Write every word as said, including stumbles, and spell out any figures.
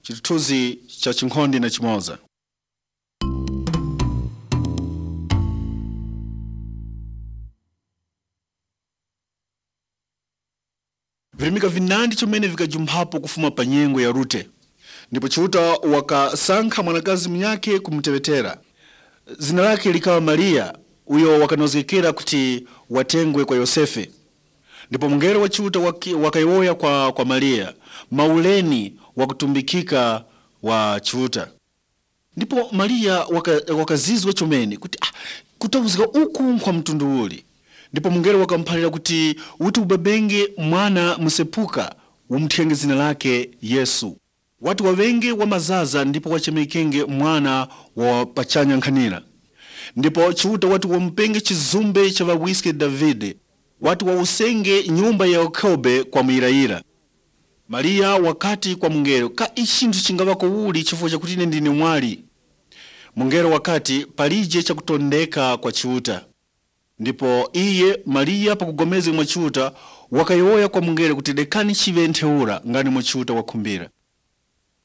chithuzi cha chinkhondi na chimoza. Vilimika vinandi chomene vikajumphapo kufuma pa nyengo ya Rute. Ndipo Chiuta wakasankha mwanakazi mnyake kumtewetera. Zina lake likawa Maria, uyo wakanozekera kuti watengwe kwa Yosefe. Ndipo mngelo wa Chiuta wakaiwoya kwa, kwa Maria, mauleni wakutumbikika wa Chiuta. Ndipo Maria wakazizwa waka chomene kuti ah, kutauzika uku kwa mtundu uli. Ndipo mngelo wakamphalira kuti uti ubabenge mwana musepuka umthenge zina lake Yesu. Watu wavenge wa mazaza ndipo wachemekenge mwana wa pachanya nkhanira. Ndipo Chiuta watu wampenge chizumbe cha vawiske Davide. Watu wa usenge nyumba ya Yakobe kwa mwiraira. Maria wakati kwa mngelo, ka ishindu chingavako uli chifukwa chakuti ine ndine mwali. Mngelo wakati palije cha kutondeka kwa Chiuta. Ndipo iye Maria pakugomeze mwa Chiuta wakayoya kwa mngelo kuti dekani chive ntheura ngani mwa Chiuta wakhumbira.